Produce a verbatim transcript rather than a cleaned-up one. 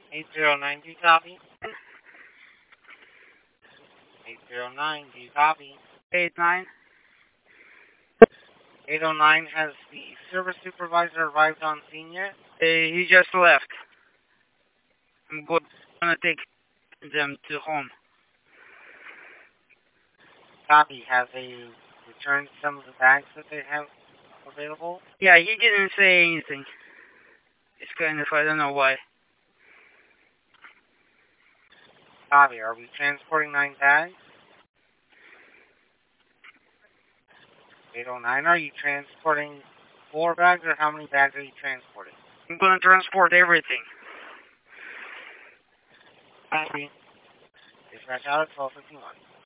eight zero nine, do you copy? eight zero nine, do you copy? eight nine. eight oh nine, has the service supervisor arrived on scene yet? Uh, he just left. I'm go- gonna take them to home. Copy. Have they returned some of the bags that they have available? Yeah, he didn't say anything. It's kind of, I don't know why. Copy. Are we transporting nine bags? eight oh nine, are you transporting four bags, or how many bags are you transporting? I'm gonna transport everything. Copy. Dispatch out at twelve fifty-one.